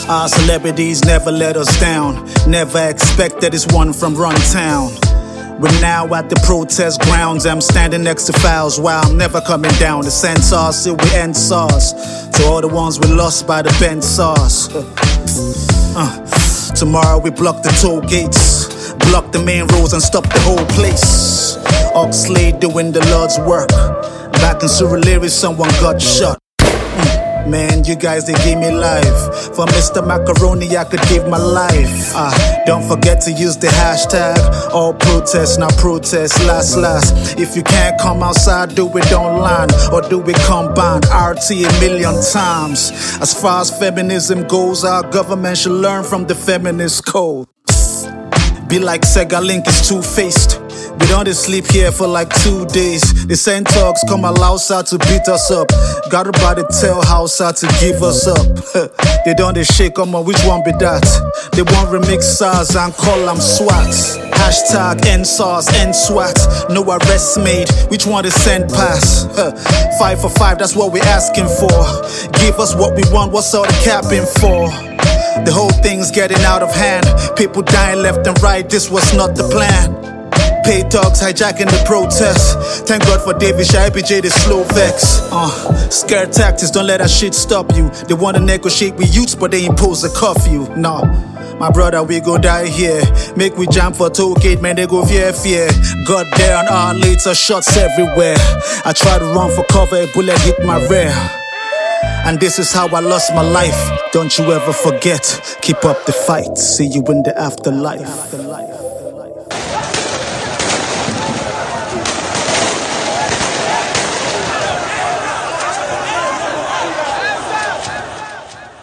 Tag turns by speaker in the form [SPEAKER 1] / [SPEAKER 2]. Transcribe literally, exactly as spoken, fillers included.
[SPEAKER 1] Our celebrities never let us down. Never expected this one from Run Town. We're now at the protest grounds. I'm standing next to files while I'm never coming down. The censors till we end SARS. To all the ones we lost by the bent SARS. uh, tomorrow we block the toll gates, block the main roads and stop the whole place. Oxley doing the Lord's work. Back in Surulere someone got shot. Man, you guys, they gave me life. For Mister Macaroni, I could give my life. Ah, don't forget to use the hashtag. All protest, not protest, last, last. If you can't come outside, do it online or do it combined. R T a million times. As far as feminism goes, our government should learn from the feminist code. Be like Sega Link is two-faced. We don't sleep here for like two days. The centaurs come outside to beat us up. Got about to tell outside to give us up. They don't they shake on which one be that? They want remix SARS and call them SWAT. Hashtag N SARS, N SWAT. No arrests made. Which one they send pass? Five for five, that's what we're asking for. Give us what we want, what's all the capping for? The whole thing's getting out of hand. People dying left and right, this was not the plan. Paid dogs hijacking the protest. Thank God for David Shai P J, the slow vex. Uh, scare tactics, don't let that shit stop you. They wanna negotiate with youths, but they impose a curfew. Nah, my brother, we go die here. Make we jam for toll gate, man, they go fear, fear. Got there an hour later, shots everywhere. I try to run for cover, a bullet hit my rear. And this is how I lost my life. Don't you ever forget, keep up the fight. See you in the afterlife.